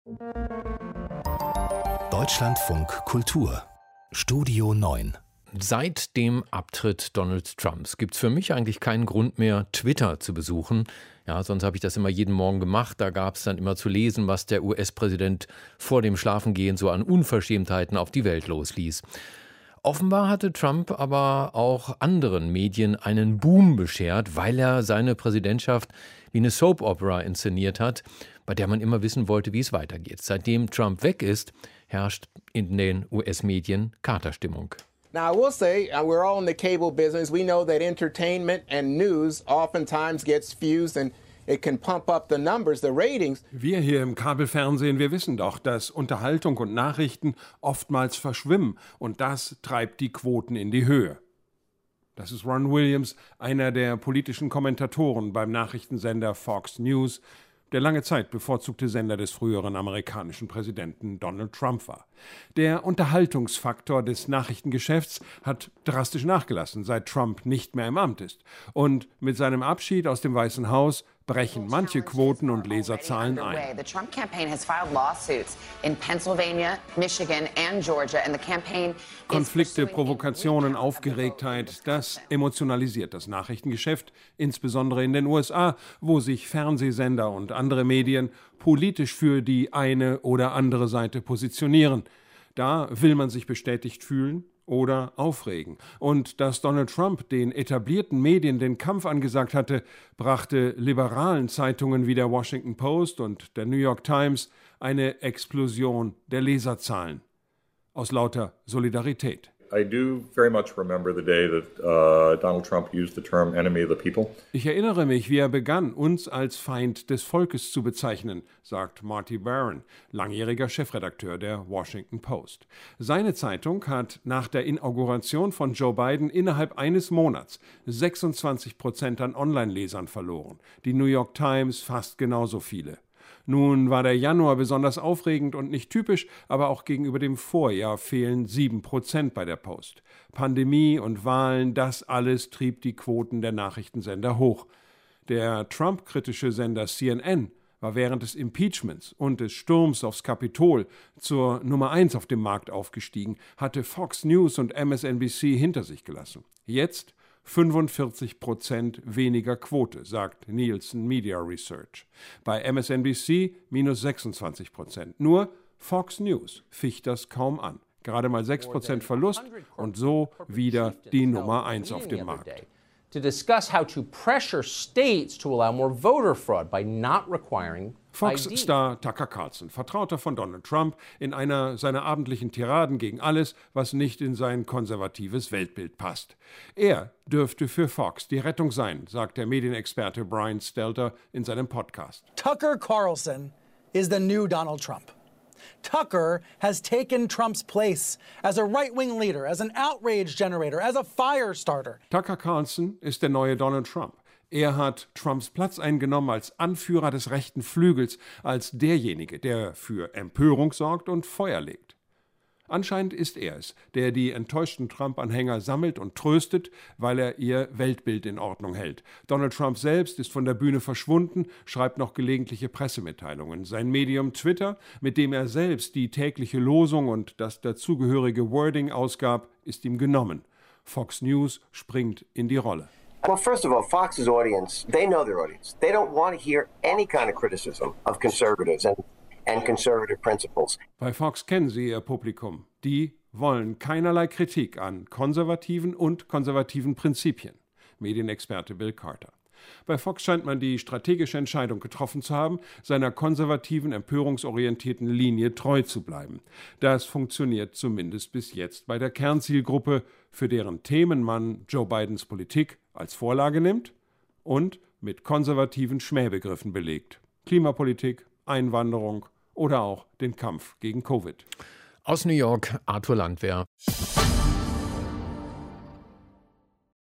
Deutschlandfunk Kultur Studio 9. Seit dem Abtritt Donald Trumps gibt es für mich eigentlich keinen Grund mehr, Twitter zu besuchen. Ja, sonst habe ich das immer jeden Morgen gemacht. Da gab es dann immer zu lesen, was der US-Präsident vor dem Schlafengehen so an Unverschämtheiten auf die Welt losließ. Offenbar hatte Trump aber auch anderen Medien einen Boom beschert, weil er seine Präsidentschaft wie eine Soap-Opera inszeniert hat, bei der man immer wissen wollte, wie es weitergeht. Seitdem Trump weg ist, herrscht in den US-Medien Katerstimmung. Now, I will say, we're all in the cable business. We know that entertainment and news oftentimes gets fused and it can pump up the numbers, the ratings. Wir hier im Kabelfernsehen, wir wissen doch, dass Unterhaltung und Nachrichten oftmals verschwimmen und das treibt die Quoten in die Höhe. Das ist Ron Williams, einer der politischen Kommentatoren beim Nachrichtensender Fox News, der lange Zeit bevorzugte Sender des früheren amerikanischen Präsidenten Donald Trump war. Der Unterhaltungsfaktor des Nachrichtengeschäfts hat drastisch nachgelassen, seit Trump nicht mehr im Amt ist. Und mit seinem Abschied aus dem Weißen Haus brechen manche Quoten und Leserzahlen ein. Konflikte, Provokationen, Aufgeregtheit, das emotionalisiert das Nachrichtengeschäft, insbesondere in den USA, wo sich Fernsehsender und andere Medien politisch für die eine oder andere Seite positionieren. Da will man sich bestätigt fühlen oder aufregen. Und dass Donald Trump den etablierten Medien den Kampf angesagt hatte, brachte liberalen Zeitungen wie der Washington Post und der New York Times eine Explosion der Leserzahlen. Aus lauter Solidarität. I do very much remember the day that Donald Trump used the term enemy of the people. Ich erinnere mich, wie er begann, uns als Feind des Volkes zu bezeichnen, sagt Marty Baron, langjähriger Chefredakteur der Washington Post. Seine Zeitung hat nach der Inauguration von Joe Biden innerhalb eines Monats 26% an Online-Lesern verloren. Die New York Times fast genauso viele. Nun war der Januar besonders aufregend und nicht typisch, aber auch gegenüber dem Vorjahr fehlen 7% bei der Post. Pandemie und Wahlen, das alles trieb die Quoten der Nachrichtensender hoch. Der Trump-kritische Sender CNN war während des Impeachments und des Sturms aufs Kapitol zur Nummer 1 auf dem Markt aufgestiegen, hatte Fox News und MSNBC hinter sich gelassen. Jetzt 45% weniger Quote, sagt Nielsen Media Research. Bei MSNBC minus 26%. Nur Fox News ficht das kaum an. Gerade mal 6% Verlust und so wieder die Nummer 1 auf dem Markt. To discuss how to pressure states to allow more voter fraud by not requiring Fox-Star Tucker Carlson, Vertrauter von Donald Trump, in einer seiner abendlichen Tiraden gegen alles, was nicht in sein konservatives Weltbild passt. Er dürfte für Fox die Rettung sein, sagt der Medienexperte Brian Stelter in seinem Podcast. Tucker Carlson is the new Donald Trump. Tucker has taken Trump's place as a right-wing leader, as an outrage generator, as a fire starter. Tucker Carlson ist der neue Donald Trump. Er hat Trumps Platz eingenommen als Anführer des rechten Flügels, als derjenige, der für Empörung sorgt und Feuer legt. Anscheinend ist er es, der die enttäuschten Trump-Anhänger sammelt und tröstet, weil er ihr Weltbild in Ordnung hält. Donald Trump selbst ist von der Bühne verschwunden, schreibt noch gelegentliche Pressemitteilungen. Sein Medium Twitter, mit dem er selbst die tägliche Losung und das dazugehörige Wording ausgab, ist ihm genommen. Fox News springt in die Rolle. Well, first of all, Fox's audience, they know their audience. They don't want to hear any kind of criticism of conservatives and conservative principles. Bei Fox kennen sie ihr Publikum. Die wollen keinerlei Kritik an konservativen und konservativen Prinzipien. Medienexperte Bill Carter. Bei Fox scheint man die strategische Entscheidung getroffen zu haben, seiner konservativen, empörungsorientierten Linie treu zu bleiben. Das funktioniert zumindest bis jetzt bei der Kernzielgruppe, für deren Themen man Joe Bidens Politik als Vorlage nimmt und mit konservativen Schmähbegriffen belegt. Klimapolitik, Einwanderung oder auch den Kampf gegen Covid. Aus New York, Arthur Landwehr.